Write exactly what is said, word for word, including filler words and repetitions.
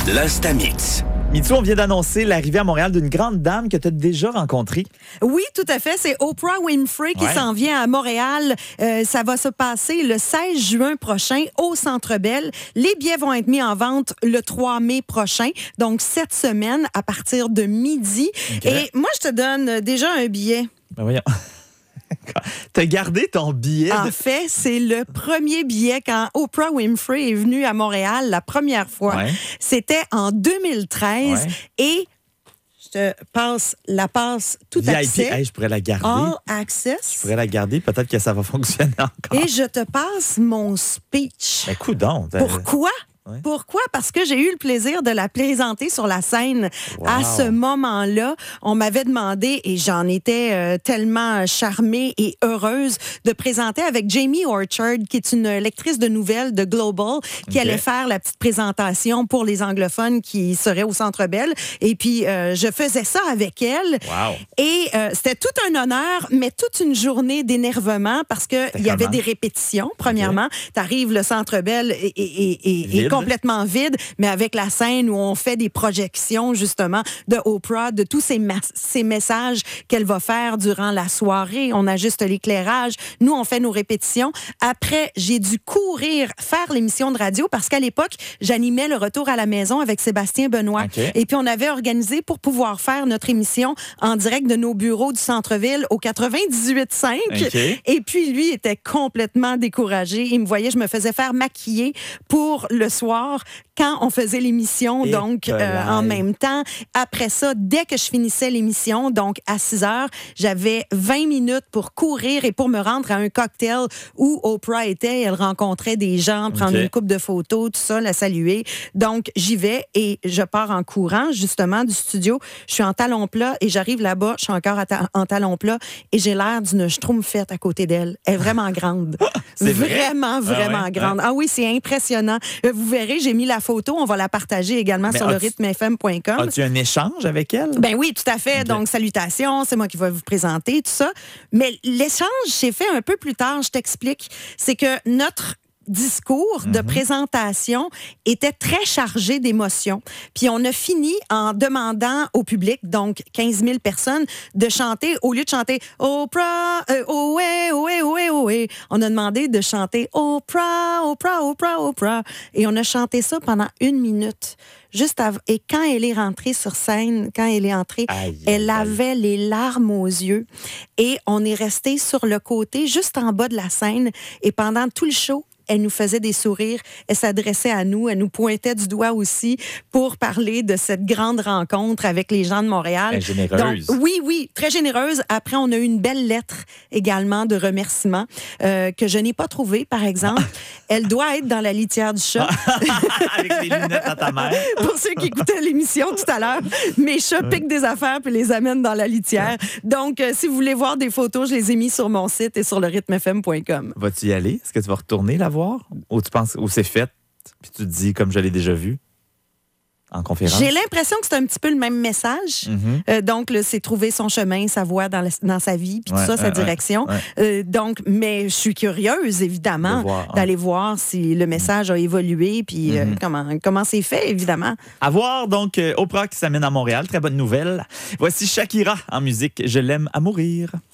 L'Instamix. Mitsou, on vient d'annoncer l'arrivée à Montréal d'une grande dame que tu as déjà rencontrée. Oui, tout à fait. C'est Oprah Winfrey qui Ouais. s'en vient à Montréal. Euh, ça va se passer le seize juin prochain au Centre Bell. Les billets vont être mis en vente le trois mai prochain, donc cette semaine à partir de midi. OK. Et moi, je te donne déjà un billet. Ben voyons. T'as gardé ton billet? En de- fait, c'est le premier billet quand Oprah Winfrey est venue à Montréal la première fois. Ouais. C'était en deux mille treize Ouais. et je te passe la passe tout V I P. accès. Hey, je pourrais la garder. All access. Je pourrais la garder. Peut-être que ça va fonctionner encore. Et je te passe mon speech. Ben, coudonc. t'as- Pourquoi? Ouais. Pourquoi? Parce que j'ai eu le plaisir de la présenter sur la scène Wow. à ce moment-là. On m'avait demandé, et j'en étais euh, tellement charmée et heureuse, de présenter avec Jamie Orchard, qui est une lectrice de nouvelles de Global, qui OK. allait faire la petite présentation pour les anglophones qui seraient au Centre Bell. Et puis, euh, je faisais ça avec elle. Wow. Et euh, c'était tout un honneur, mais toute une journée d'énervement parce qu'il y avait comment? des répétitions, premièrement. Tu arrives, le Centre Bell est, est- est- est- Vide. est complètement vide, mais avec la scène où on fait des projections, justement, de Oprah, de tous ces, mas- ces messages qu'elle va faire durant la soirée. On ajuste l'éclairage. Nous, on fait nos répétitions. Après, j'ai dû courir faire l'émission de radio parce qu'à l'époque, j'animais le retour à la maison avec Sébastien Benoît. OK. Et puis, on avait organisé pour pouvoir faire notre émission en direct de nos bureaux du centre-ville au quatre-vingt-dix-huit cinq. OK. Et puis, lui était complètement découragé. Il me voyait, je me faisais faire maquiller pour le soir quand on faisait l'émission, Et donc euh, pelaille. en même temps. Après ça, dès que je finissais l'émission, donc à six heures, j'avais vingt minutes pour courir et pour me rendre à un cocktail où Oprah était. Elle rencontrait des gens, prendre OK. une couple de photos, tout ça, la saluer. Donc, j'y vais et je pars en courant, justement, du studio. Je suis en talons plats et j'arrive là-bas, je suis encore à ta- en talons plats et j'ai l'air d'une schtroumpfette à côté d'elle. Elle est vraiment grande. C'est vrai? Vraiment, vraiment Ah ouais? grande. Ah oui, c'est impressionnant. Euh, Vous verrez, j'ai mis la photo. On va la partager également Mais sur le as-tu- rythme f m point com. As-tu un échange avec elle? Ben oui, tout à fait. OK. Donc, salutations, c'est moi qui vais vous présenter, tout ça. Mais l'échange s'est fait un peu plus tard, je t'explique. C'est que notre discours de présentation était très chargé d'émotions. Puis on a fini en demandant au public, donc quinze mille personnes, de chanter, au lieu de chanter « Oprah, euh, oh ouais, oh ouais, oh ouais, oh ouais », on a demandé de chanter « Oprah, Oprah, Oprah, Oprah ». Et on a chanté ça pendant une minute. Juste av- Et quand elle est rentrée sur scène, quand elle est entrée, Aïe, elle aïe, aïe. avait les larmes aux yeux. Et on est resté sur le côté, juste en bas de la scène. Et pendant tout le show, elle nous faisait des sourires, elle s'adressait à nous, elle nous pointait du doigt aussi pour parler de cette grande rencontre avec les gens de Montréal. Elle est généreuse. Donc, oui, oui, très généreuse. Après, on a eu une belle lettre également de remerciement euh, que je n'ai pas trouvée, par exemple. Elle doit être dans la litière du chat. Avec les lunettes à ta mère. Pour ceux qui écoutaient l'émission tout à l'heure, mes chats piquent des affaires puis les amènent dans la litière. Donc, euh, si vous voulez voir des photos, je les ai mis sur mon site et sur le rythme f m point com. Vas-tu y aller? Est-ce que tu vas retourner la voir? Ou tu penses, ou c'est fait, puis tu te dis, comme je l'ai déjà vu, en conférence? J'ai l'impression que c'est un petit peu le même message. Mhm. Euh, donc, là, c'est trouver son chemin, sa voie dans, la- dans sa vie, puis Ouais, tout ça, sa ouais, direction. ouais. Euh, donc, mais je suis curieuse, évidemment, De voir, hein. d'aller voir si le message a évolué, puis euh, Mhm. comment, comment c'est fait, évidemment. À voir, donc, euh, Oprah qui s'amène à Montréal. Très bonne nouvelle. Voici Shakira en musique. Je l'aime à mourir.